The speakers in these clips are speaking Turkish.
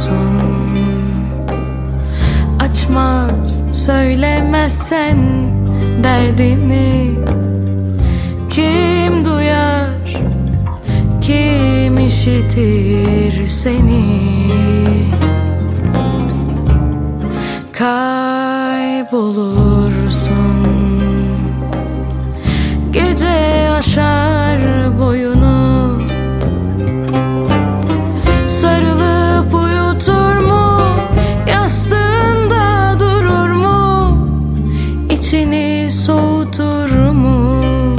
kaybolursun. Açmaz söylemezsen derdini, kim duyar, kim işitir seni? Kaybolursun, gece aşar boyunu, sarılıp uyutur mu, yastığında durur mu, içini soğutur mu?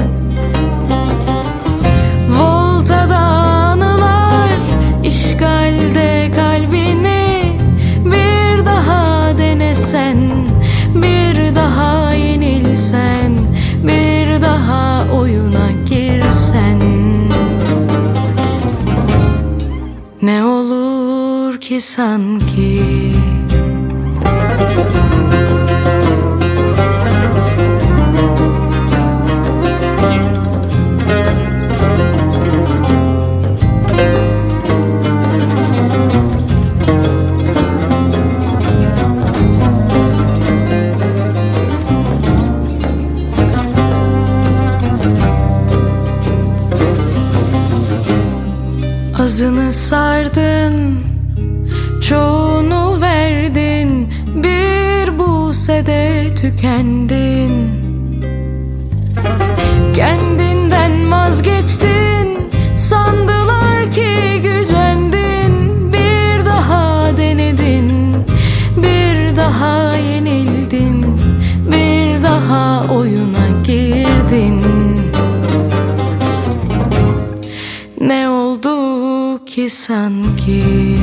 Voltada anılar, işgalde kalbini, bir daha denesen, bir daha yenilsen, bir daha oyuna girsen, ne olur ki sanki? Azını sardın, çoğunu verdin, bir busede tükendin. Kendinden vazgeçtin, sandılar ki gücendin. Bir daha denedin, bir daha yenildin, bir daha oyuna girdin. Ne oldu ki sanki?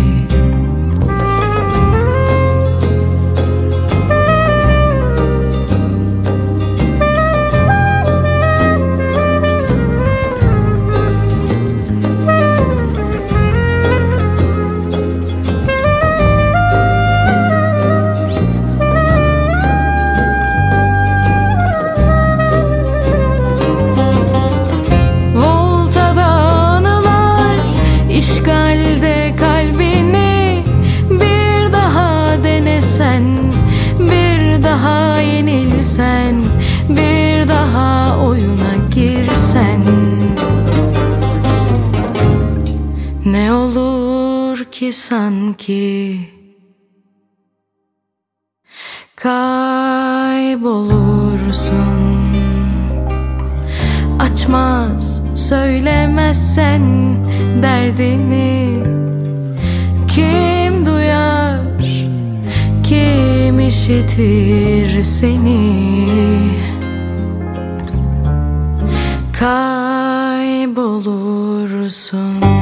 İşgalde kalbini, bir daha denesen, bir daha yenilsen, bir daha oyuna girsen, ne olur ki sanki? Kaybolursun, açmaz söylemezsen derdini, kim duyar, kim işitir seni? Kaybolursun.